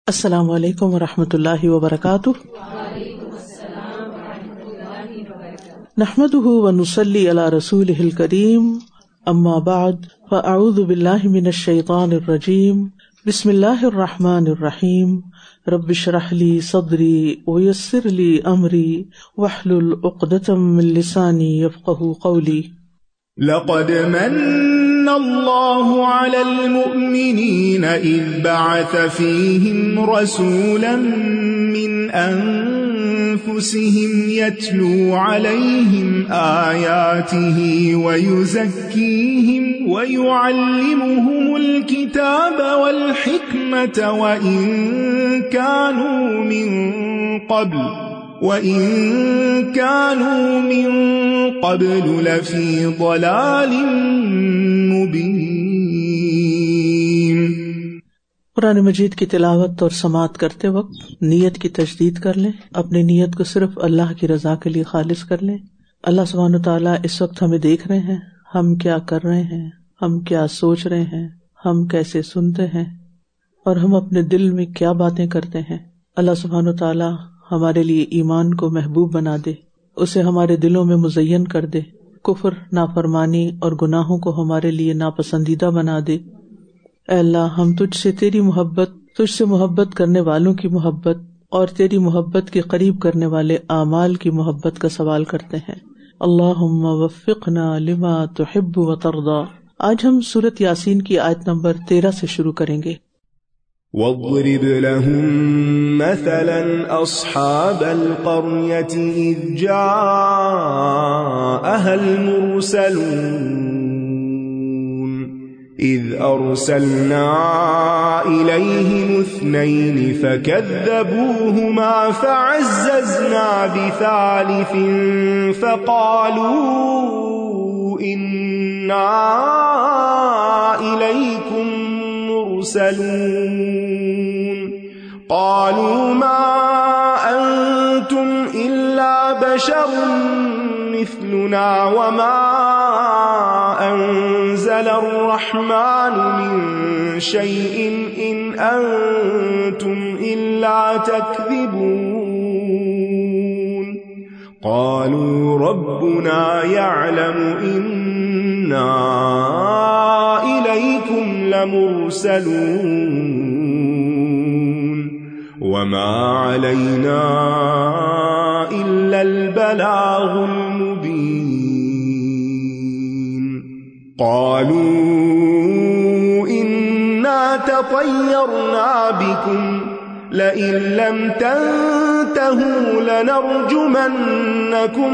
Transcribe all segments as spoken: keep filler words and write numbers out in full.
السلام علیکم ورحمۃ اللہ وبرکاتہ. نحمده ونصلی علی رسوله الکریم. اما بعد فاعوذ باللہ من الشیطان الرجیم. بسم اللہ الرحمن الرحیم. رب اشرح لی صدری ویسر لی امری واحلل عقدۃ من لسانی یفقہوا قولی. لقد من الله على المؤمنين إذ بعث فيهم رسولا من أنفسهم يتلو عليهم آياته ويزكيهم ويعلمهم الكتاب والحكمة وإن كانوا من قبل وَإِن كَانُوا مِن قَبْلُ لَفِي ضَلَالٍ مُبِينٍ. قرآن مجید کی تلاوت اور سماعت کرتے وقت نیت کی تجدید کر لیں. اپنی نیت کو صرف اللہ کی رضا کے لیے خالص کر لیں. اللہ سبحانہ وتعالیٰ اس وقت ہمیں دیکھ رہے ہیں، ہم کیا کر رہے ہیں، ہم کیا سوچ رہے ہیں، ہم کیسے سنتے ہیں اور ہم اپنے دل میں کیا باتیں کرتے ہیں. اللہ سبحانہ وتعالیٰ ہمارے لیے ایمان کو محبوب بنا دے، اسے ہمارے دلوں میں مزین کر دے، کفر، نافرمانی اور گناہوں کو ہمارے لیے ناپسندیدہ بنا دے. اے اللہ، ہم تجھ سے تیری محبت، تجھ سے محبت کرنے والوں کی محبت اور تیری محبت کے قریب کرنے والے اعمال کی محبت کا سوال کرتے ہیں. اللہم وفقنا لما تحب وترضى. آج ہم سورۃ یاسین کی آیت نمبر تیرہ سے شروع کریں گے. وَاضْرِبْ لَهُم مَّثَلًا أَصْحَابَ الْقَرْيَةِ إِذْ جَاءَهَا الْمُرْسَلُونَ إِذْ أَرْسَلْنَا إِلَيْهِمُ اثْنَيْنِ فَكَذَّبُوهُمَا فَعَزَّزْنَا بِثَالِثٍ فَقَالُوا إِنَّا إِلَيْكُمْ مرسلون. قالوا ما أنتم إلا بشر مثلنا وما أنزل الرحمن من شيء إن أنتم إلا تكذبون. قالوا ربنا يعلم إنا إليكم لمرسلون وما علينا إلا البلاغ المبين. قالوا إنا تطيرنا بكم لئن لم تنتهوا لنرجمنكم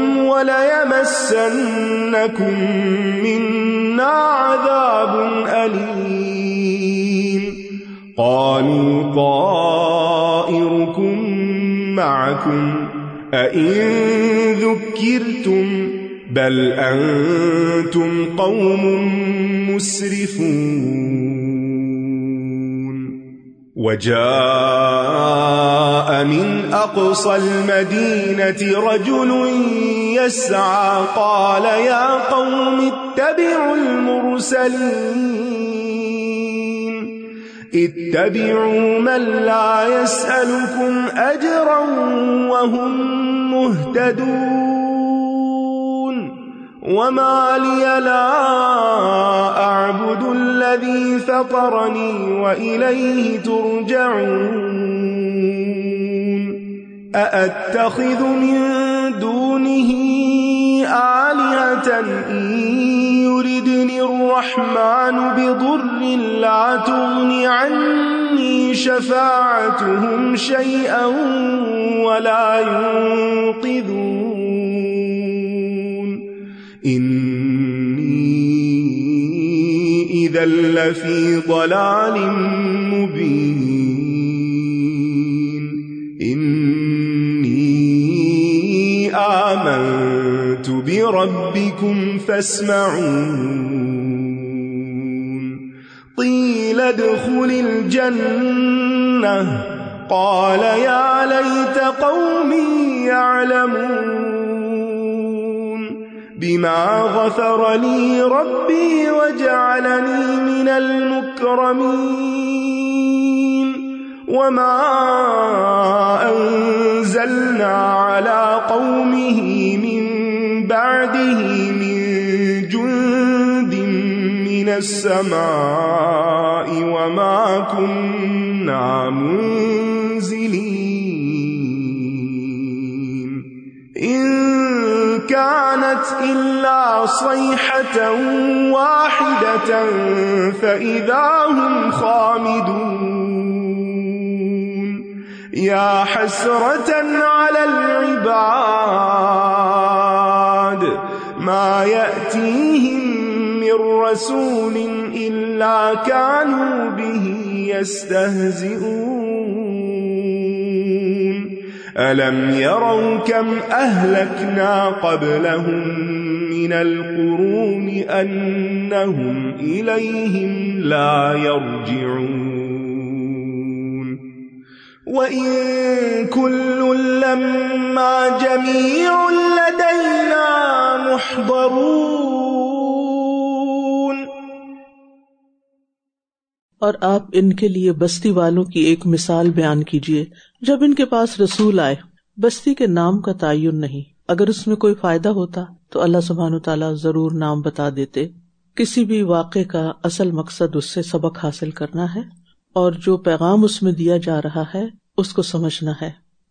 وليمسنكم منا عذاب أليم. قالوا طائركم معكم أئن ذكرتم بل أنتم قوم مسرفون. وجاء من أقصى المدينة رجل يسعى قال يا قوم اتبعوا المرسلين اتبعوا من لا يسألكم أجرا وهم مهتدون. وما لي لا أعبد الذي فطرني وإليه ترجعون. أأتخذ من دونه آلهة إن يردني الرحمن بضر لا تغن عني شفاعتهم شيئا ولا ينقذون. إني إذا لفي ضلال مبين. إني آمنت بربكم فاسمعون. قيل ادخل الجنة قال يا ليت قومي يعلمون. بما غفر لي ربي وجعلني من المكرمين. وما أنزلنا على قومه من بعده من جند من السماء وما كنا منزلين إن كانت إلا صيحة واحدة فإذا هم خامدون يا حسرة على العباد ما يأتيهم من رسول إلا كانوا به يستهزئون ألم يروا كم أهلكنا قبلهم من القرون أنهم إليهم لا يرجعون وإن كل لما جميع لدينا محضرون. اور آپ ان کے لیے بستی والوں کی ایک مثال بیان کیجیے جب ان کے پاس رسول آئے. بستی کے نام کا تعین نہیں، اگر اس میں کوئی فائدہ ہوتا تو اللہ سبحانہ تعالیٰ ضرور نام بتا دیتے. کسی بھی واقعے کا اصل مقصد اس سے سبق حاصل کرنا ہے اور جو پیغام اس میں دیا جا رہا ہے اس کو سمجھنا ہے.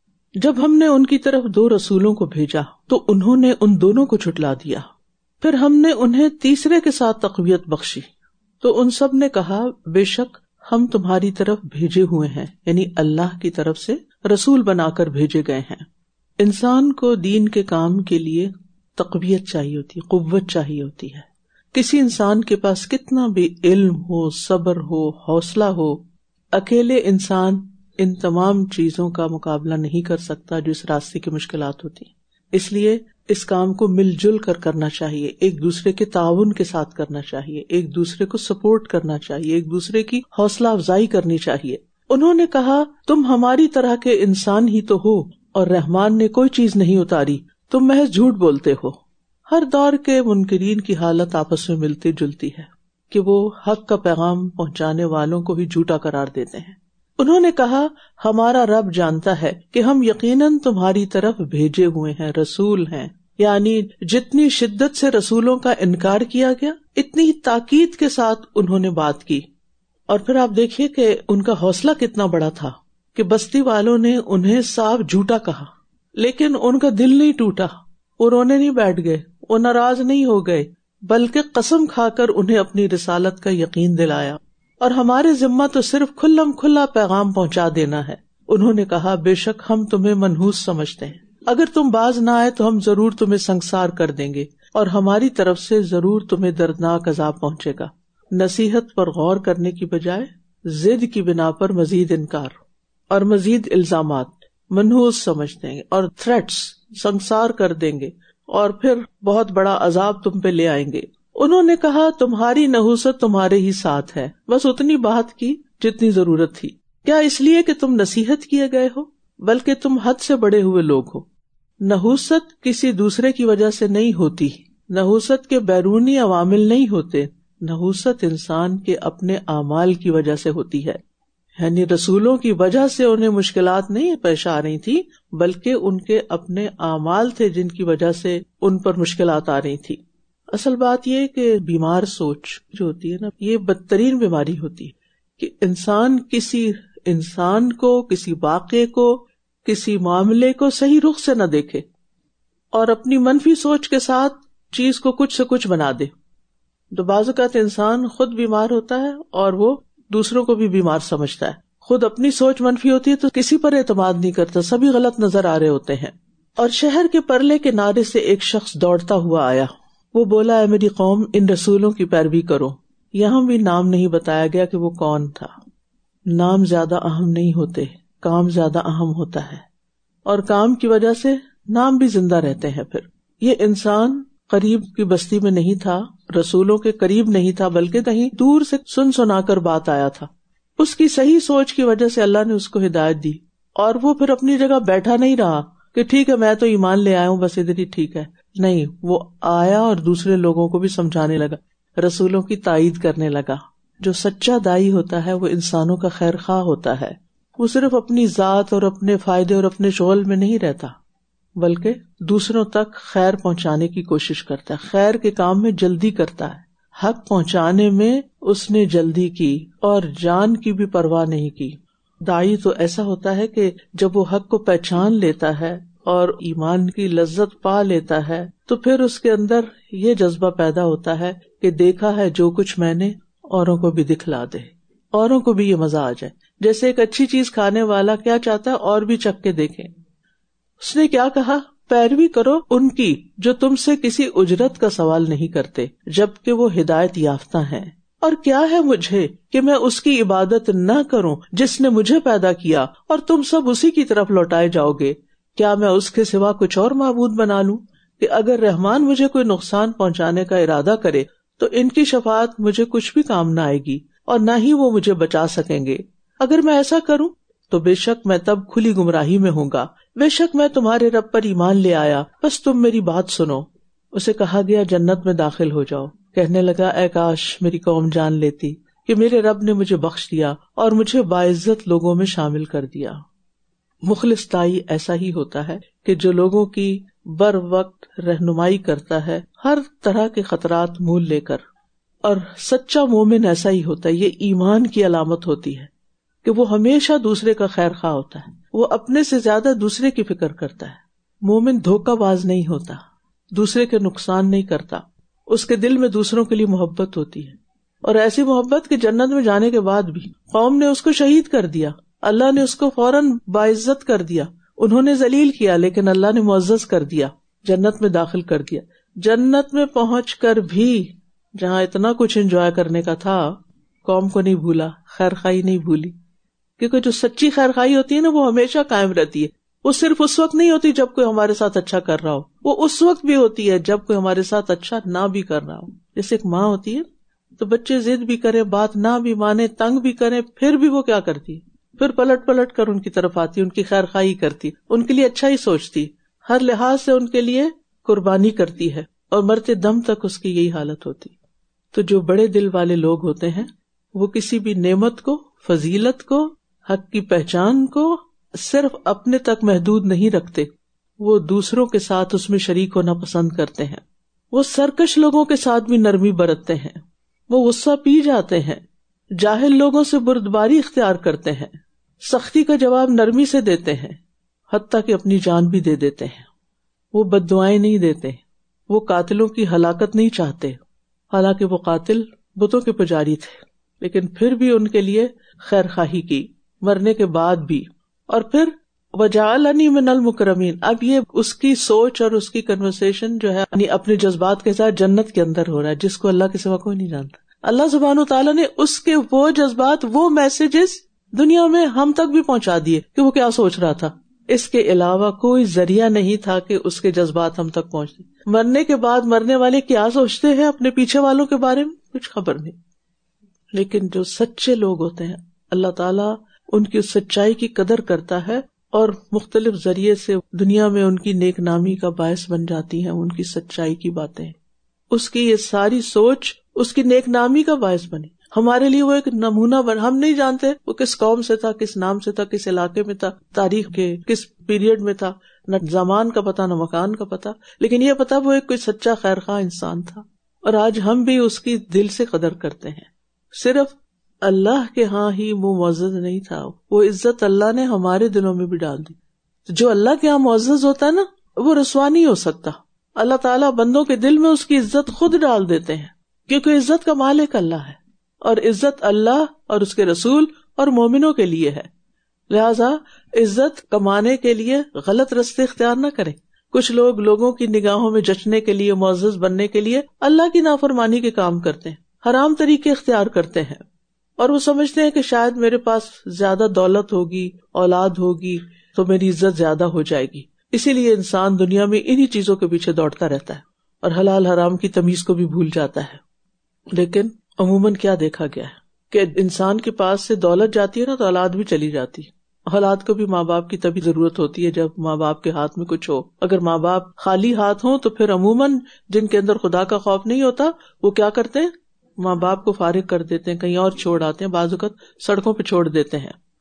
جب ہم نے ان کی طرف دو رسولوں کو بھیجا تو انہوں نے ان دونوں کو جھٹلا دیا. پھر ہم نے انہیں تیسرے کے ساتھ تقویت بخشی تو ان سب نے کہا بے شک ہم تمہاری طرف بھیجے ہوئے ہیں، یعنی اللہ کی طرف سے رسول بنا کر بھیجے گئے ہیں. انسان کو دین کے کام کے لیے تقویت چاہیے ہوتی ہے، قوت چاہیے ہوتی ہے. کسی انسان کے پاس کتنا بھی علم ہو، صبر ہو، حوصلہ ہو، اکیلے انسان ان تمام چیزوں کا مقابلہ نہیں کر سکتا جو اس راستے کی مشکلات ہوتی ہیں. اس لیے اس کام کو مل جل کر کرنا چاہیے، ایک دوسرے کے تعاون کے ساتھ کرنا چاہیے، ایک دوسرے کو سپورٹ کرنا چاہیے، ایک دوسرے کی حوصلہ افزائی کرنی چاہیے. انہوں نے کہا تم ہماری طرح کے انسان ہی تو ہو اور رحمان نے کوئی چیز نہیں اتاری، تم محض جھوٹ بولتے ہو. ہر دور کے منکرین کی حالت آپس میں ملتی جلتی ہے کہ وہ حق کا پیغام پہنچانے والوں کو ہی جھوٹا قرار دیتے ہیں. انہوں نے کہا ہمارا رب جانتا ہے کہ ہم یقیناً تمہاری طرف بھیجے ہوئے ہیں، رسول ہیں. یعنی جتنی شدت سے رسولوں کا انکار کیا گیا اتنی تاکید کے ساتھ انہوں نے بات کی. اور پھر آپ دیکھیے کہ ان کا حوصلہ کتنا بڑا تھا کہ بستی والوں نے انہیں صاف جھوٹا کہا لیکن ان کا دل نہیں ٹوٹا، وہ رونے نہیں بیٹھ گئے، وہ ناراض نہیں ہو گئے، بلکہ قسم کھا کر انہیں اپنی رسالت کا یقین دلایا. اور ہمارے ذمہ تو صرف کھلم کھلا پیغام پہنچا دینا ہے. انہوں نے کہا بے شک ہم تمہیں منحوس سمجھتے ہیں، اگر تم باز نہ آئے تو ہم ضرور تمہیں سنگسار کر دیں گے اور ہماری طرف سے ضرور تمہیں دردناک عذاب پہنچے گا. نصیحت پر غور کرنے کی بجائے ضد کی بنا پر مزید انکار اور مزید الزامات، منحوس سمجھتے ہیں اور تھریٹس، سنگسار کر دیں گے اور پھر بہت بڑا عذاب تم پہ لے آئیں گے. انہوں نے کہا تمہاری نحوست تمہارے ہی ساتھ ہے، بس اتنی بات کی جتنی ضرورت تھی. کیا اس لیے کہ تم نصیحت کیے گئے ہو؟ بلکہ تم حد سے بڑے ہوئے لوگ ہو. نحوست کسی دوسرے کی وجہ سے نہیں ہوتی، نحوست کے بیرونی عوامل نہیں ہوتے، نحوست انسان کے اپنے اعمال کی وجہ سے ہوتی ہے. یعنی رسولوں کی وجہ سے انہیں مشکلات نہیں پیش آ رہی تھی بلکہ ان کے اپنے اعمال تھے جن کی وجہ سے ان پر مشکلات آ رہی تھی. اصل بات یہ کہ بیمار سوچ جو ہوتی ہے نا، یہ بدترین بیماری ہوتی ہے کہ انسان کسی انسان کو، کسی واقعے کو، کسی معاملے کو صحیح رخ سے نہ دیکھے اور اپنی منفی سوچ کے ساتھ چیز کو کچھ سے کچھ بنا دے. تو بعض اوقات انسان خود بیمار ہوتا ہے اور وہ دوسروں کو بھی بیمار سمجھتا ہے. خود اپنی سوچ منفی ہوتی ہے تو کسی پر اعتماد نہیں کرتا، سبھی غلط نظر آ رہے ہوتے ہیں. اور شہر کے پرلے کے کنارے سے ایک شخص دوڑتا ہوا آیا. وہ بولا اے میری قوم، ان رسولوں کی پیروی کرو. یہاں بھی نام نہیں بتایا گیا کہ وہ کون تھا. نام زیادہ اہم نہیں ہوتے، کام زیادہ اہم ہوتا ہے، اور کام کی وجہ سے نام بھی زندہ رہتے ہیں. پھر یہ انسان قریب کی بستی میں نہیں تھا، رسولوں کے قریب نہیں تھا، بلکہ کہیں دور سے سن سنا کر بات آیا تھا. اس کی صحیح سوچ کی وجہ سے اللہ نے اس کو ہدایت دی اور وہ پھر اپنی جگہ بیٹھا نہیں رہا کہ ٹھیک ہے میں تو ایمان لے آیا ہوں بس ادھر ہی ٹھیک ہے. نہیں، وہ آیا اور دوسرے لوگوں کو بھی سمجھانے لگا، رسولوں کی تائید کرنے لگا. جو سچا دائی ہوتا ہے وہ انسانوں کا خیر خواہ ہوتا ہے. وہ صرف اپنی ذات اور اپنے فائدے اور اپنے شغل میں نہیں رہتا، بلکہ دوسروں تک خیر پہنچانے کی کوشش کرتا ہے، خیر کے کام میں جلدی کرتا ہے، حق پہنچانے میں اس نے جلدی کی اور جان کی بھی پرواہ نہیں کی۔ داعی تو ایسا ہوتا ہے کہ جب وہ حق کو پہچان لیتا ہے اور ایمان کی لذت پا لیتا ہے تو پھر اس کے اندر یہ جذبہ پیدا ہوتا ہے کہ دیکھا ہے جو کچھ میں نے، اوروں کو بھی دکھلا دے، اوروں کو بھی یہ مزہ آ جائے۔ جیسے ایک اچھی چیز کھانے والا کیا چاہتا ہے، اور بھی چکھ کے دیکھیں۔ اس نے کیا کہا، پیروی کرو ان کی جو تم سے کسی اجرت کا سوال نہیں کرتے جبکہ وہ ہدایت یافتہ ہیں، اور کیا ہے مجھے کہ میں اس کی عبادت نہ کروں جس نے مجھے پیدا کیا اور تم سب اسی کی طرف لوٹائے جاؤ گے۔ کیا میں اس کے سوا کچھ اور معبود بنا لوں کہ اگر رحمان مجھے کوئی نقصان پہنچانے کا ارادہ کرے تو ان کی شفاعت مجھے کچھ بھی کام نہ آئے گی اور نہ ہی وہ مجھے بچا سکیں گے۔ اگر میں ایسا کروں تو بے شک میں تب کھلی گمراہی میں ہوں گا۔ بے شک میں تمہارے رب پر ایمان لے آیا، بس تم میری بات سنو۔ اسے کہا گیا جنت میں داخل ہو جاؤ۔ کہنے لگا اے کاش میری قوم جان لیتی کہ میرے رب نے مجھے بخش دیا اور مجھے باعزت لوگوں میں شامل کر دیا۔ مخلص داعی ایسا ہی ہوتا ہے کہ جو لوگوں کی بر وقت رہنمائی کرتا ہے ہر طرح کے خطرات مول لے کر، اور سچا مومن ایسا ہی ہوتا ہے۔ یہ ایمان کی علامت ہوتی ہے کہ وہ ہمیشہ دوسرے کا خیر خواہ ہوتا ہے، وہ اپنے سے زیادہ دوسرے کی فکر کرتا ہے۔ مومن دھوکہ باز نہیں ہوتا، دوسرے کے نقصان نہیں کرتا، اس کے دل میں دوسروں کے لیے محبت ہوتی ہے، اور ایسی محبت کہ جنت میں جانے کے بعد بھی قوم نے اس کو شہید کر دیا، اللہ نے اس کو فوراً باعزت کر دیا، انہوں نے ذلیل کیا لیکن اللہ نے معزز کر دیا، جنت میں داخل کر دیا۔ جنت میں پہنچ کر بھی جہاں اتنا کچھ انجوائے کرنے کا تھا، قوم کو نہیں بھولا، خیر خواہی نہیں بھولی، کیونکہ جو سچی خیر خواہی ہوتی ہے نا وہ ہمیشہ قائم رہتی ہے۔ وہ صرف اس وقت نہیں ہوتی جب کوئی ہمارے ساتھ اچھا کر رہا ہو، وہ اس وقت بھی ہوتی ہے جب کوئی ہمارے ساتھ اچھا نہ بھی کر رہا ہو۔ جیسے ایک ماں ہوتی ہے تو بچے ضد بھی کرے، بات نہ بھی مانے، تنگ بھی کرے، پھر بھی وہ کیا کرتی ہے، پھر پلٹ پلٹ کر ان کی طرف آتی، ان کی خیر خواہی کرتی، ان کے لیے اچھا ہی سوچتی، ہر لحاظ سے ان کے لیے قربانی کرتی ہے، اور مرتے دم تک اس کی یہی حالت ہوتی۔ تو جو بڑے دل والے لوگ ہوتے ہیں وہ کسی بھی نعمت کو، فضیلت کو، حق کی پہچان کو صرف اپنے تک محدود نہیں رکھتے، وہ دوسروں کے ساتھ اس میں شریک ہونا پسند کرتے ہیں۔ وہ سرکش لوگوں کے ساتھ بھی نرمی برتتے ہیں، وہ غصہ پی جاتے ہیں، جاہل لوگوں سے بردباری اختیار کرتے ہیں، سختی کا جواب نرمی سے دیتے ہیں، حتیٰ کہ اپنی جان بھی دے دیتے ہیں۔ وہ بد دعائیں نہیں دیتے، وہ قاتلوں کی ہلاکت نہیں چاہتے، حالانکہ وہ قاتل بتوں کے پجاری تھے، لیکن پھر بھی ان کے لیے خیر خواہی کی مرنے کے بعد بھی۔ اور پھر وَجَعَلَنِي مِنَ الْمُكْرَمِينَ، اب یہ اس کی سوچ اور اس کی کنورسیشن جو ہے یعنی اپنے جذبات کے ساتھ جنت کے اندر ہو رہا ہے، جس کو اللہ کے سوا کوئی نہیں جانتا۔ اللہ سبحانہ وتعالیٰ نے اس کے وہ جذبات، وہ میسجز دنیا میں ہم تک بھی پہنچا دیے کہ وہ کیا سوچ رہا تھا۔ اس کے علاوہ کوئی ذریعہ نہیں تھا کہ اس کے جذبات ہم تک پہنچتے۔ مرنے کے بعد مرنے والے کیا سوچتے ہیں اپنے پیچھے والوں کے بارے میں کچھ خبر نہیں، لیکن جو سچے لوگ ہوتے ہیں اللہ تعالیٰ ان کی سچائی کی قدر کرتا ہے، اور مختلف ذریعے سے دنیا میں ان کی نیک نامی کا باعث بن جاتی ہیں ان کی سچائی کی باتیں، اس کی یہ ساری سوچ اس کی نیک نامی کا باعث بنی۔ ہمارے لیے وہ ایک نمونہ بن، ہم نہیں جانتے وہ کس قوم سے تھا، کس نام سے تھا، کس علاقے میں تھا، تاریخ کے کس پیریڈ میں تھا، نہ زمان کا پتہ نہ مکان کا پتہ، لیکن یہ پتہ وہ ایک کوئی سچا خیر خواہ انسان تھا، اور آج ہم بھی اس کی دل سے قدر کرتے ہیں۔ صرف اللہ کے ہاں ہی وہ معزز نہیں تھا، وہ عزت اللہ نے ہمارے دلوں میں بھی ڈال دی۔ جو اللہ کے ہاں معزز ہوتا ہے نا وہ رسوا نہیں ہو سکتا، اللہ تعالیٰ بندوں کے دل میں اس کی عزت خود ڈال دیتے ہیں، کیونکہ عزت کا مالک اللہ ہے، اور عزت اللہ اور اس کے رسول اور مومنوں کے لیے ہے، لہذا عزت کمانے کے لیے غلط رستے اختیار نہ کریں۔ کچھ لوگ لوگوں کی نگاہوں میں جچنے کے لیے، معزز بننے کے لیے اللہ کی نافرمانی کے کام کرتے ہیں، حرام طریقے اختیار کرتے ہیں، اور وہ سمجھتے ہیں کہ شاید میرے پاس زیادہ دولت ہوگی، اولاد ہوگی تو میری عزت زیادہ ہو جائے گی، اسی لیے انسان دنیا میں انہی چیزوں کے پیچھے دوڑتا رہتا ہے اور حلال حرام کی تمیز کو بھی بھول جاتا ہے۔ لیکن عموماً کیا دیکھا گیا ہے کہ انسان کے پاس سے دولت جاتی ہے نا تو اولاد بھی چلی جاتی ہے۔ اولاد کو بھی ماں باپ کی تبھی ضرورت ہوتی ہے جب ماں باپ کے ہاتھ میں کچھ ہو۔ اگر ماں باپ خالی ہاتھ ہوں تو پھر عموماً جن کے اندر خدا کا خوف نہیں ہوتا وہ کیا کرتے ہیں، ماں باپ کو فارغ کر دیتے ہیں، کہیں اور چھوڑ آتے ہیں، بعض اوقات سڑکوں پہ چھوڑ دیتے ہیں۔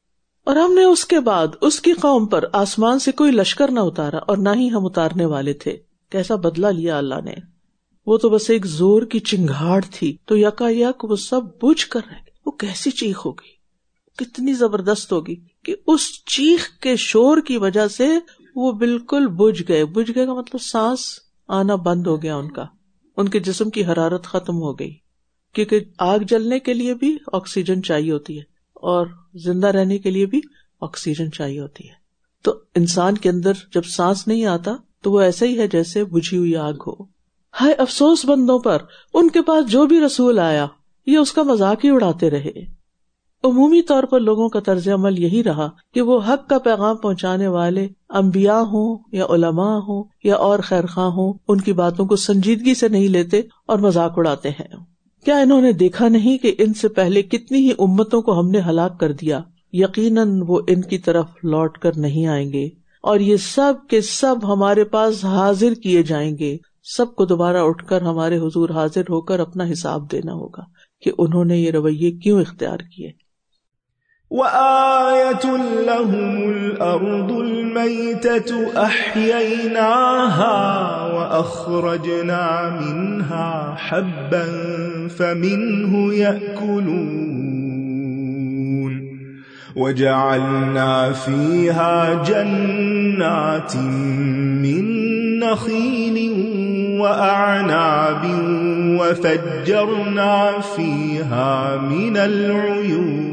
और हमने उसके बाद उसकी कौम पर आसमान से कोई लश्कर न उतारा और ना ही हम उतारने वाले थे। कैसा बदला लिया अल्लाह ने। वो तो बस एक जोर की चिंगाड़ थी तो यकायक वो सब बुझ कर रह गए। वो कैसी चीख होगी, कितनी जबरदस्त होगी कि उस चीख के शोर की वजह से वो बिल्कुल बुझ गए। बुझ गए का मतलब सांस आना बंद हो गया उनका, उनके जिस्म की हरारत खत्म हो गई, क्योंकि आग जलने के लिए भी ऑक्सीजन चाहिए होती है और जिंदा रहने के लिए भी ऑक्सीजन चाहिए होती है। तो इंसान के अंदर जब सांस नहीं आता तो वो ऐसा ही है जैसे बुझी हुई आग हो। हाय अफसोस बंदों पर, उनके पास जो भी रसूल आया ये उसका मजाक ही उड़ाते रहे। उमूमी तौर पर लोगों का तर्ज अमल यही रहा कि वो हक का पैगाम पहुंचाने वाले अंबिया हों या उलमा हों या और खैरखा हों, उनकी बातों को संजीदगी से नहीं लेते और मजाक उड़ाते हैं। क्या इन्होंने देखा नहीं कि इनसे पहले कितनी ही उम्मतों को हमने हलाक कर दिया, यकीनन वो इनकी तरफ लौट कर नहीं आएंगे और ये सब के सब हमारे पास हाजिर किए जाएंगे। सबको दोबारा उठकर हमारे हुजूर हाजिर होकर अपना हिसाब देना होगा कि उन्होंने ये रवैये क्यों इख्तियार किए। वआयतुन लहुमुल अर्दुल मैततु अह्यैनाहा व अख्रजना मिन्हा हब्बन फमिन्हु यअकुलून वजअलना फीहा जन्नातिन मिन नखीलिन वअअनाब वफज्जरना फीहा मिनल उयून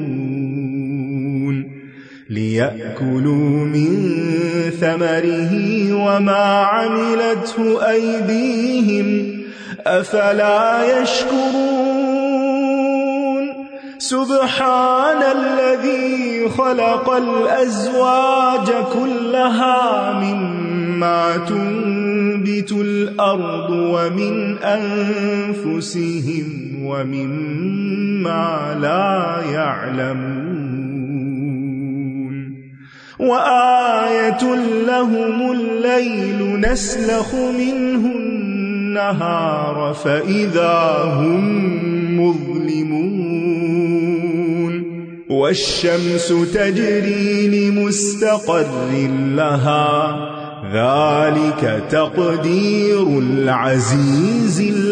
लियअकुलू मिन थमरिही वमा अमिलतहु अयदीहिम अफला यशकुरून सुब्हानल्लज़ी खलक़ल अज़वाज कुल्लहा मिम्मा तुंबितुल अर्दु व मिन अनफुसिहिम व मिम्मा ला यअलमून वआयतुन लहुमुल लैलु नस्लखु मिन्हु अन्नहार फइज़ा हुम मुज़लिमून वश्शम्सु तजरी लिमुस्तक़र्रिन लहा ज़ालिक तक़दीरुल अज़ीज़िल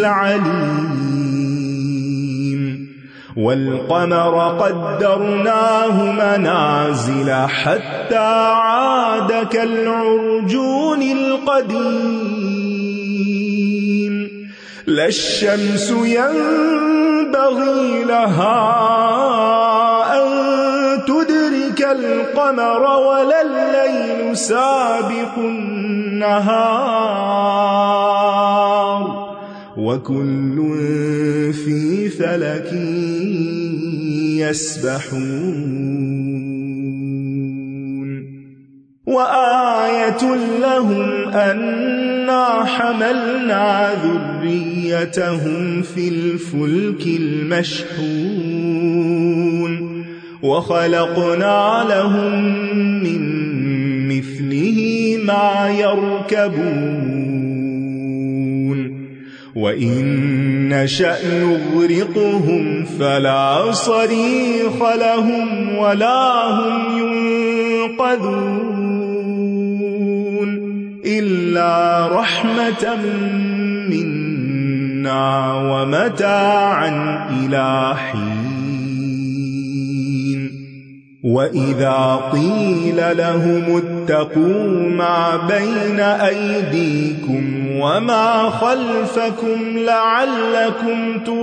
अलीम वल्क़मर क़द्दरनाहु मनाज़िल हत्ता आद कल्उर्जूनिल क़दीम लश्शम्सु यंबग़ी लहा अन तुदरिकल क़मर वलल लैलु साबिक़ुन नहार वकुल्लुन फी फलकिन यस्बहून वआयतुन लहुम अन्ना हमलना ذुर्रियतहुम फिल फुल्किल मशहून वखलक़ना लहुम मिन मिस्लिही मा यरकबून वइन नशअ नुग़रिक़हुम फला सरीख़ लहुम वला हुम युन्क़ज़ून इल्ला रहमतन मिन्ना वमताअन इला हीन वइज़ा क़ील लहुम इत्तक़ू मा बैन अयदीकुम वमा खल्फकुम लअल्लकुम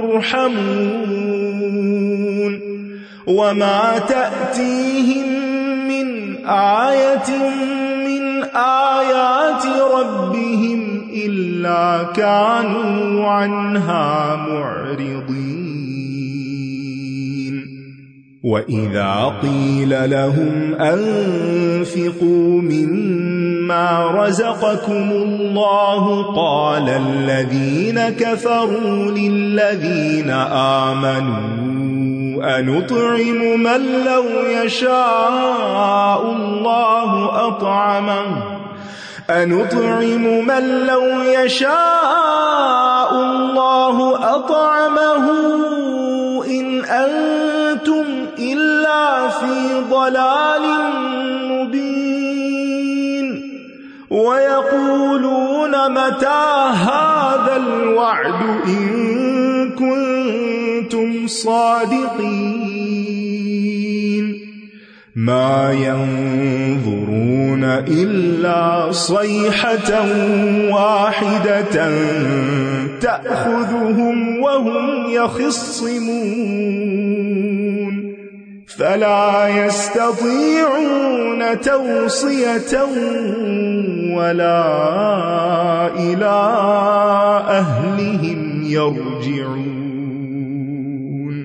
तुरहमून वमा तअतीहिम मिन आयतिन मिन आयाति रब्बिहिम इल्ला कानू अन्हा मुअरिदीन वइज़ा क़ील लहुम अन्फ़िक़ू मिम्मा रज़क़कुमुल्लाहु क़ाल الذين كفروا للذين آمنوا أنطعم من لو يشاء الله أطعمه أنطعم من لو يشاء الله أطعمه إن أنتم إلا لفی ضلال مبین وَيَقُولُونَ مَتَى هَذَا الْوَعْدُ إِن كُنتُمْ صَادِقِينَ مَا يَنظُرُونَ إِلَّا صَيْحَةً وَاحِدَةً تَأْخُذُهُمْ وَهُمْ يَخِصِّمُونَ فَلَا يَسْتَطِيعُونَ تَوْصِيَةً وَلَا إِلَىٰ أَهْلِهِمْ يَرْجِعُونَ۔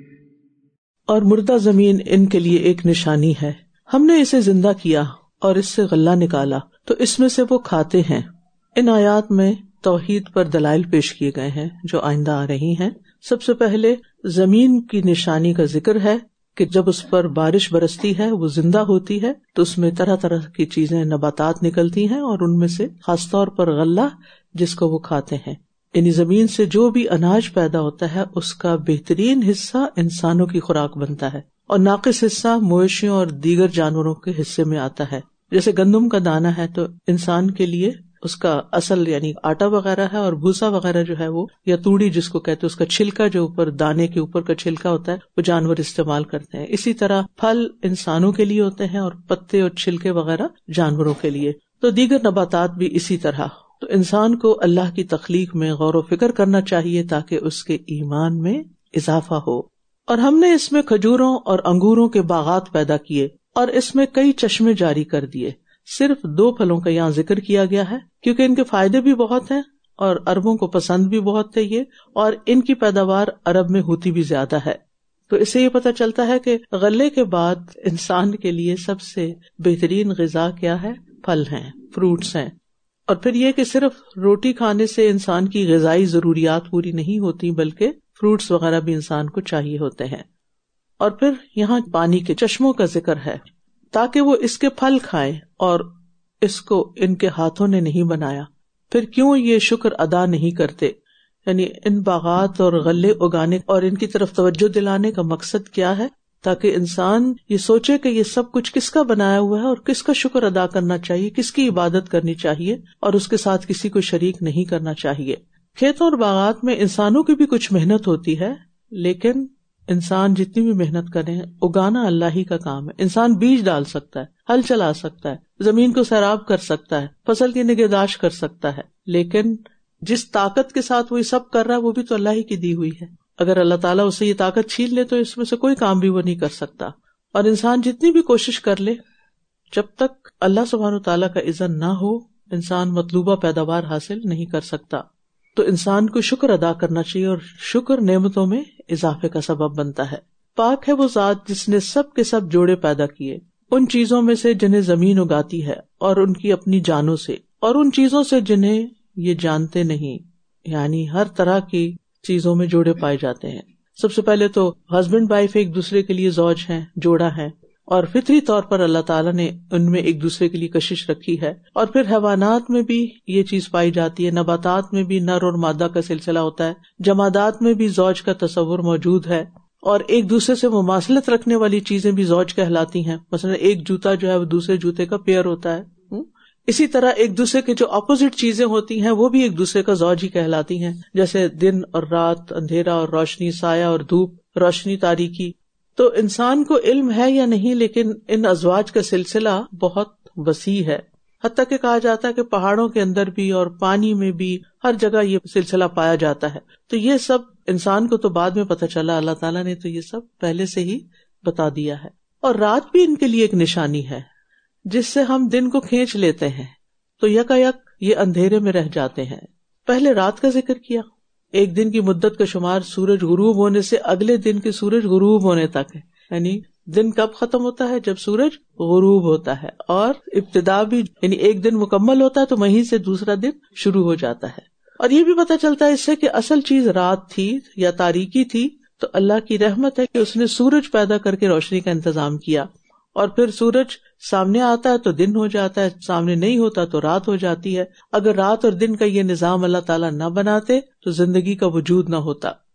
اور مردہ زمین ان کے لیے ایک نشانی ہے، ہم نے اسے زندہ کیا اور اس سے غلہ نکالا تو اس میں سے وہ کھاتے ہیں۔ ان آیات میں توحید پر دلائل پیش کیے گئے ہیں جو آئندہ آ رہی ہیں۔ سب سے پہلے زمین کی نشانی کا ذکر ہے کہ جب اس پر بارش برستی ہے وہ زندہ ہوتی ہے تو اس میں طرح طرح کی چیزیں نباتات نکلتی ہیں، اور ان میں سے خاص طور پر غلہ جس کو وہ کھاتے ہیں۔ یعنی زمین سے جو بھی اناج پیدا ہوتا ہے اس کا بہترین حصہ انسانوں کی خوراک بنتا ہے، اور ناقص حصہ مویشیوں اور دیگر جانوروں کے حصے میں آتا ہے۔ جیسے گندم کا دانہ ہے تو انسان کے لیے اس کا اصل یعنی آٹا وغیرہ ہے، اور بھوسا وغیرہ جو ہے وہ یا توڑی جس کو کہتے ہیں اس کا چھلکا جو اوپر دانے کے اوپر کا چھلکا ہوتا ہے وہ جانور استعمال کرتے ہیں۔ اسی طرح پھل انسانوں کے لیے ہوتے ہیں اور پتے اور چھلکے وغیرہ جانوروں کے لیے، تو دیگر نباتات بھی اسی طرح۔ تو انسان کو اللہ کی تخلیق میں غور و فکر کرنا چاہیے تاکہ اس کے ایمان میں اضافہ ہو۔ اور ہم نے اس میں کھجوروں اور انگوروں کے باغات پیدا کیے اور اس میں کئی چشمے جاری کر دیے۔ صرف دو پھلوں کا یہاں ذکر کیا گیا ہے کیونکہ ان کے فائدے بھی بہت ہیں اور عربوں کو پسند بھی بہت ہے یہ، اور ان کی پیداوار عرب میں ہوتی بھی زیادہ ہے۔ تو اس سے یہ پتہ چلتا ہے کہ غلے کے بعد انسان کے لیے سب سے بہترین غذا کیا ہے؟ پھل ہیں، فروٹس ہیں۔ اور پھر یہ کہ صرف روٹی کھانے سے انسان کی غذائی ضروریات پوری نہیں ہوتی بلکہ فروٹس وغیرہ بھی انسان کو چاہیے ہوتے ہیں۔ اور پھر یہاں پانی کے چشموں کا ذکر ہے تاکہ وہ اس کے پھل کھائیں، اور اس کو ان کے ہاتھوں نے نہیں بنایا، پھر کیوں یہ شکر ادا نہیں کرتے؟ یعنی ان باغات اور غلے اگانے اور ان کی طرف توجہ دلانے کا مقصد کیا ہے؟ تاکہ انسان یہ سوچے کہ یہ سب کچھ کس کا بنایا ہوا ہے اور کس کا شکر ادا کرنا چاہیے، کس کی عبادت کرنی چاہیے، اور اس کے ساتھ کسی کو شریک نہیں کرنا چاہیے۔ کھیتوں اور باغات میں انسانوں کی بھی کچھ محنت ہوتی ہے، لیکن انسان جتنی بھی محنت کرے اگانا اللہ ہی کا کام ہے۔ انسان بیج ڈال سکتا ہے، ہل چلا سکتا ہے، زمین کو سیراب کر سکتا ہے، فصل کی نگہداشت کر سکتا ہے، لیکن جس طاقت کے ساتھ وہ یہ سب کر رہا ہے وہ بھی تو اللہ ہی کی دی ہوئی ہے۔ اگر اللہ تعالیٰ اسے یہ طاقت چھین لے تو اس میں سے کوئی کام بھی وہ نہیں کر سکتا۔ اور انسان جتنی بھی کوشش کر لے، جب تک اللہ سبحانہ و تعالیٰ کا اذن نہ ہو انسان مطلوبہ پیداوار حاصل نہیں کر سکتا۔ تو انسان کو شکر ادا کرنا چاہیے، اور شکر نعمتوں میں اضافے کا سبب بنتا ہے۔ پاک ہے وہ ذات جس نے سب کے سب جوڑے پیدا کیے، ان چیزوں میں سے جنہیں زمین اگاتی ہے اور ان کی اپنی جانوں سے، اور ان چیزوں سے جنہیں یہ جانتے نہیں، یعنی ہر طرح کی چیزوں میں جوڑے پائے جاتے ہیں۔ سب سے پہلے تو ہسبینڈ وائف ایک دوسرے کے لیے زوج ہیں، جوڑا ہے، اور فطری طور پر اللہ تعالیٰ نے ان میں ایک دوسرے کے لیے کشش رکھی ہے۔ اور پھر حیوانات میں بھی یہ چیز پائی جاتی ہے، نباتات میں بھی نر اور مادہ کا سلسلہ ہوتا ہے، جمادات میں بھی زوج کا تصور موجود ہے، اور ایک دوسرے سے مماثلت رکھنے والی چیزیں بھی زوج کہلاتی ہیں۔ مثلا ایک جوتا جو ہے وہ دوسرے جوتے کا پیئر ہوتا ہے۔ اسی طرح ایک دوسرے کے جو اپوزٹ چیزیں ہوتی ہیں وہ بھی ایک دوسرے کا زوج ہی کہلاتی ہیں، جیسے دن اور رات، اندھیرا اور روشنی، سایہ اور دھوپ، روشنی تاریکی۔ تو انسان کو علم ہے یا نہیں، لیکن ان ازواج کا سلسلہ بہت وسیع ہے، حتیٰ کہ کہا جاتا ہے کہ پہاڑوں کے اندر بھی اور پانی میں بھی ہر جگہ یہ سلسلہ پایا جاتا ہے۔ تو یہ سب انسان کو تو بعد میں پتہ چلا، اللہ تعالیٰ نے تو یہ سب پہلے سے ہی بتا دیا ہے۔ اور رات بھی ان کے لیے ایک نشانی ہے جس سے ہم دن کو کھینچ لیتے ہیں تو یکا یک یہ اندھیرے میں رہ جاتے ہیں۔ پہلے رات کا ذکر کیا، ایک دن کی مدت کا شمار سورج غروب ہونے سے اگلے دن کے سورج غروب ہونے تک ہے، یعنی دن کب ختم ہوتا ہے؟ جب سورج غروب ہوتا ہے، اور ابتدا بھی یعنی ایک دن مکمل ہوتا ہے تو وہیں سے دوسرا دن شروع ہو جاتا ہے۔ اور یہ بھی پتہ چلتا ہے اس سے کہ اصل چیز رات تھی یا تاریکی تھی، تو اللہ کی رحمت ہے کہ اس نے سورج پیدا کر کے روشنی کا انتظام کیا، اور پھر سورج سامنے آتا ہے تو دن ہو جاتا ہے، سامنے نہیں ہوتا تو رات ہو جاتی ہے۔ اگر رات اور دن کا یہ نظام اللہ تعالیٰ نہ بناتے تو زندگی کا وجود نہ ہوتا۔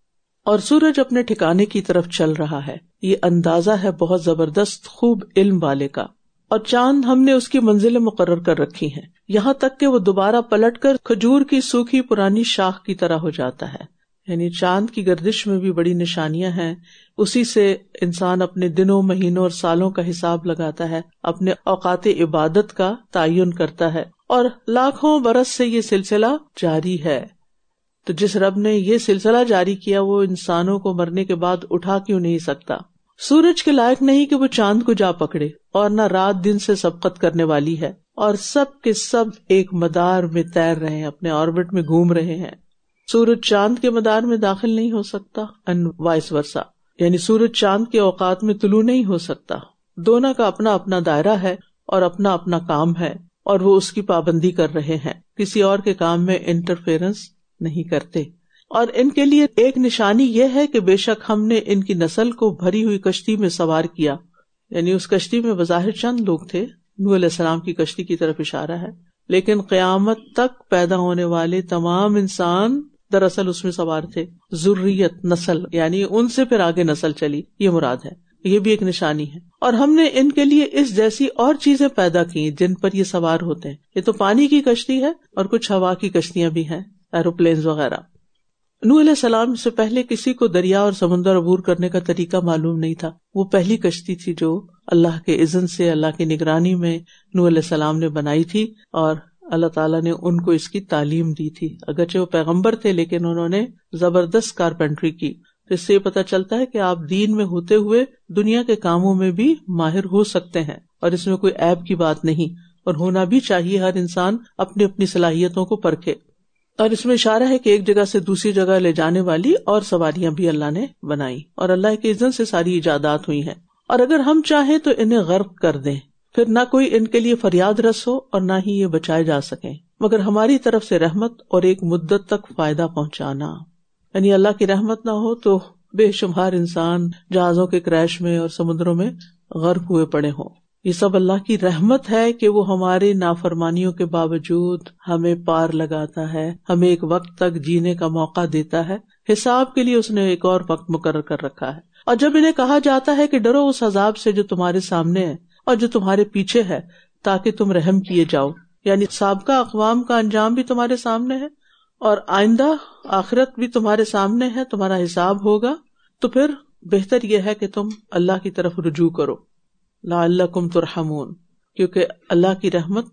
اور سورج اپنے ٹھکانے کی طرف چل رہا ہے، یہ اندازہ ہے بہت زبردست خوب علم والے کا، اور چاند ہم نے اس کی منزلیں مقرر کر رکھی ہیں، یہاں تک کہ وہ دوبارہ پلٹ کر کھجور کی سوکھی پرانی شاخ کی طرح ہو جاتا ہے۔ یعنی چاند کی گردش میں بھی بڑی نشانیاں ہیں، اسی سے انسان اپنے دنوں، مہینوں اور سالوں کا حساب لگاتا ہے، اپنے اوقات عبادت کا تعین کرتا ہے، اور لاکھوں برس سے یہ سلسلہ جاری ہے۔ تو جس رب نے یہ سلسلہ جاری کیا وہ انسانوں کو مرنے کے بعد اٹھا کیوں نہیں سکتا؟ سورج کے لائق نہیں کہ وہ چاند کو جا پکڑے، اور نہ رات دن سے سبقت کرنے والی ہے، اور سب کے سب ایک مدار میں تیر رہے ہیں، اپنے آربٹ میں گھوم رہے ہیں۔ سورج چاند کے مدار میں داخل نہیں ہو سکتا، ان وائس ورسا، یعنی سورج چاند کے اوقات میں طلوع نہیں ہو سکتا۔ دونوں کا اپنا اپنا دائرہ ہے اور اپنا اپنا کام ہے، اور وہ اس کی پابندی کر رہے ہیں، کسی اور کے کام میں انٹرفیئرنس نہیں کرتے۔ اور ان کے لیے ایک نشانی یہ ہے کہ بے شک ہم نے ان کی نسل کو بھری ہوئی کشتی میں سوار کیا، یعنی اس کشتی میں بظاہر چند لوگ تھے، نوح علیہ السلام کی کشتی کی طرف اشارہ ہے، لیکن قیامت تک پیدا ہونے والے تمام انسان دراصل اس میں سوار تھے۔ ذریت، نسل، یعنی ان سے پھر آگے نسل چلی، یہ مراد ہے، یہ بھی ایک نشانی ہے۔ اور ہم نے ان کے لیے اس جیسی اور چیزیں پیدا کی جن پر یہ سوار ہوتے ہیں۔ یہ تو پانی کی کشتی ہے اور کچھ ہوا کی کشتیاں بھی ہیں، ایروپلینز وغیرہ۔ نوح علیہ السلام سے پہلے کسی کو دریا اور سمندر عبور کرنے کا طریقہ معلوم نہیں تھا، وہ پہلی کشتی تھی جو اللہ کے اذن سے، اللہ کی نگرانی میں نوح علیہ السلام نے بنائی تھی، اور اللہ تعالیٰ نے ان کو اس کی تعلیم دی تھی۔ اگرچہ وہ پیغمبر تھے لیکن انہوں نے زبردست کارپینٹری کی۔ اس سے پتہ چلتا ہے کہ آپ دین میں ہوتے ہوئے دنیا کے کاموں میں بھی ماہر ہو سکتے ہیں، اور اس میں کوئی عیب کی بات نہیں، اور ہونا بھی چاہیے۔ ہر انسان اپنی اپنی صلاحیتوں کو پرکھے۔ اور اس میں اشارہ ہے کہ ایک جگہ سے دوسری جگہ لے جانے والی اور سواریاں بھی اللہ نے بنائی، اور اللہ کے اذن سے ساری ایجادات ہوئی ہیں۔ اور اگر ہم چاہیں تو انہیں غرق کر دیں، پھر نہ کوئی ان کے لیے فریاد رس ہو اور نہ ہی یہ بچائے جا سکیں، مگر ہماری طرف سے رحمت اور ایک مدت تک فائدہ پہنچانا۔ یعنی اللہ کی رحمت نہ ہو تو بے شمار انسان جہازوں کے کریش میں اور سمندروں میں غرق ہوئے پڑے ہوں۔ یہ سب اللہ کی رحمت ہے کہ وہ ہمارے نافرمانیوں کے باوجود ہمیں پار لگاتا ہے، ہمیں ایک وقت تک جینے کا موقع دیتا ہے۔ حساب کے لیے اس نے ایک اور وقت مقرر کر رکھا ہے۔ اور جب انہیں کہا جاتا ہے کہ ڈرو اس عذاب سے جو تمہارے سامنے ہے اور جو تمہارے پیچھے ہے، تاکہ تم رحم کیے جاؤ، یعنی سابقہ اقوام کا انجام بھی تمہارے سامنے ہے اور آئندہ آخرت بھی تمہارے سامنے ہے، تمہارا حساب ہوگا، تو پھر بہتر یہ ہے کہ تم اللہ کی طرف رجوع کرو، لعلکم ترحمون، کیونکہ اللہ کی رحمت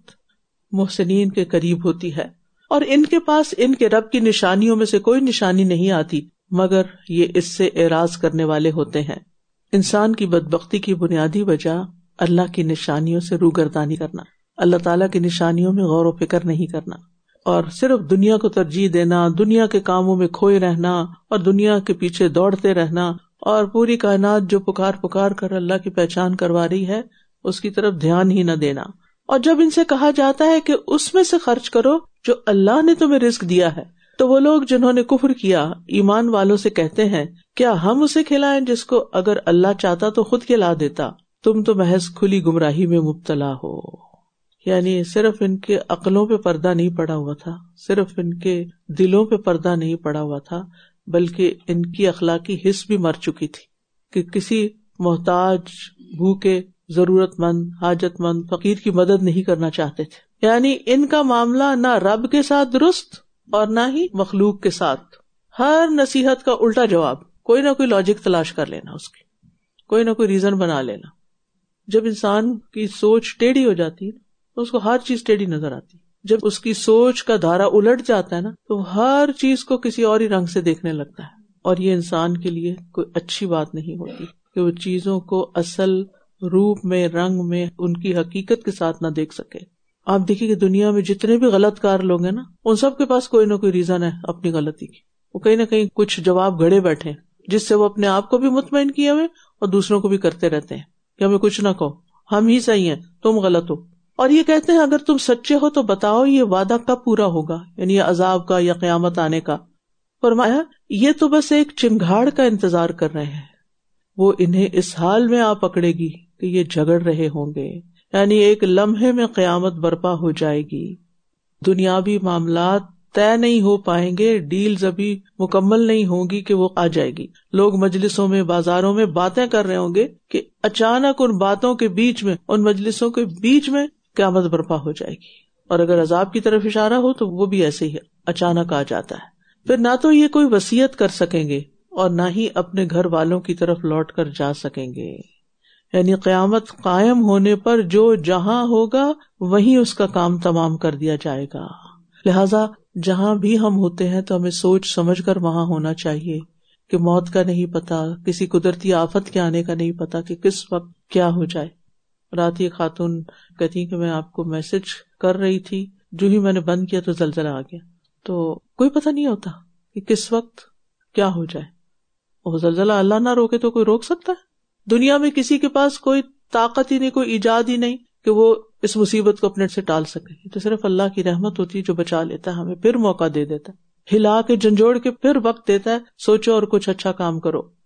محسنین کے قریب ہوتی ہے۔ اور ان کے پاس ان کے رب کی نشانیوں میں سے کوئی نشانی نہیں آتی مگر یہ اس سے اعراض کرنے والے ہوتے ہیں۔ انسان کی بدبختی کی بنیادی وجہ اللہ کی نشانیوں سے روگردانی کرنا، اللہ تعالیٰ کی نشانیوں میں غور و فکر نہیں کرنا، اور صرف دنیا کو ترجیح دینا، دنیا کے کاموں میں کھوئے رہنا اور دنیا کے پیچھے دوڑتے رہنا، اور پوری کائنات جو پکار پکار کر اللہ کی پہچان کروا رہی ہے اس کی طرف دھیان ہی نہ دینا۔ اور جب ان سے کہا جاتا ہے کہ اس میں سے خرچ کرو جو اللہ نے تمہیں رزق دیا ہے، تو وہ لوگ جنہوں نے کفر کیا ایمان والوں سے کہتے ہیں کیا ہم اسے کھلائیں جس کو اگر اللہ چاہتا تو خود کھلا دیتا، تم تو محض کھلی گمراہی میں مبتلا ہو۔ یعنی صرف ان کے عقلوں پہ پردہ نہیں پڑا ہوا تھا، صرف ان کے دلوں پہ پردہ نہیں پڑا ہوا تھا، بلکہ ان کی اخلاقی حس بھی مر چکی تھی کہ کسی محتاج، بھوکے، ضرورت مند، حاجت مند، فقیر کی مدد نہیں کرنا چاہتے تھے۔ یعنی ان کا معاملہ نہ رب کے ساتھ درست اور نہ ہی مخلوق کے ساتھ۔ ہر نصیحت کا الٹا جواب، کوئی نہ کوئی لاجک تلاش کر لینا، اس کی کوئی نہ کوئی ریزن بنا لینا۔ جب انسان کی سوچ ٹیڑھی ہو جاتی ہے تو اس کو ہر چیز ٹیڑھی نظر آتی ہے۔ جب اس کی سوچ کا دھارا الٹ جاتا ہے نا تو ہر چیز کو کسی اور ہی رنگ سے دیکھنے لگتا ہے، اور یہ انسان کے لیے کوئی اچھی بات نہیں ہوتی کہ وہ چیزوں کو اصل روپ میں، رنگ میں، ان کی حقیقت کے ساتھ نہ دیکھ سکے۔ آپ دیکھیے کہ دنیا میں جتنے بھی غلط کار لوگ ہیں نا، ان سب کے پاس کوئی نہ کوئی ریزن ہے اپنی غلطی کی، وہ کہیں نہ کہیں کچھ جواب گھڑے بیٹھے جس سے وہ اپنے آپ کو بھی مطمئن کیے ہوئے اور دوسروں کو بھی کرتے رہتے ہیں کہ ہمیں کچھ نہ کہو، ہم ہی صحیح ہیں، تم غلط ہو۔ اور یہ کہتے ہیں اگر تم سچے ہو تو بتاؤ یہ وعدہ کب پورا ہوگا، یعنی یہ عذاب کا یا قیامت آنے کا۔ فرمایا یہ تو بس ایک چنگھاڑ کا انتظار کر رہے ہیں، وہ انہیں اس حال میں آ پکڑے گی کہ یہ جھگڑ رہے ہوں گے، یعنی ایک لمحے میں قیامت برپا ہو جائے گی۔ دنیاوی معاملات طے نہیں ہو پائیں گے، ڈیلز ابھی مکمل نہیں ہوں گی کہ وہ آ جائے گی. لوگ مجلسوں میں، بازاروں میں باتیں کر رہے ہوں گے کہ اچانک ان باتوں کے بیچ میں، ان مجلسوں کے بیچ میں قیامت برپا ہو جائے گی. اور اگر عذاب کی طرف اشارہ ہو تو وہ بھی ایسے ہی اچانک آ جاتا ہے. پھر نہ تو یہ کوئی وصیت کر سکیں گے اور نہ ہی اپنے گھر والوں کی طرف لوٹ کر جا سکیں گے. یعنی قیامت قائم ہونے پر جو جہاں ہوگا وہیں اس کا کام تمام کر دیا جائے گا. لہذا جہاں بھی ہم ہوتے ہیں تو ہمیں سوچ سمجھ کر وہاں ہونا چاہیے کہ موت کا نہیں پتا، کسی قدرتی آفت کے آنے کا نہیں پتا کہ کس وقت کیا ہو جائے. رات یہ خاتون کہتی کہ میں آپ کو میسج کر رہی تھی، جو ہی میں نے بند کیا تو زلزلہ آ گیا. تو کوئی پتہ نہیں ہوتا کہ کس وقت کیا ہو جائے. وہ زلزلہ اللہ نہ روکے تو کوئی روک سکتا ہے؟ دنیا میں کسی کے پاس کوئی طاقت ہی نہیں، کوئی ایجاد ہی نہیں کہ وہ اس مصیبت کو اپنے سے ٹال سکے. تو صرف اللہ کی رحمت ہوتی ہے جو بچا لیتا ہے، ہمیں پھر موقع دے دیتا ہے، ہلا کے جھنجھوڑ کے پھر وقت دیتا ہے، سوچو اور کچھ اچھا کام کرو.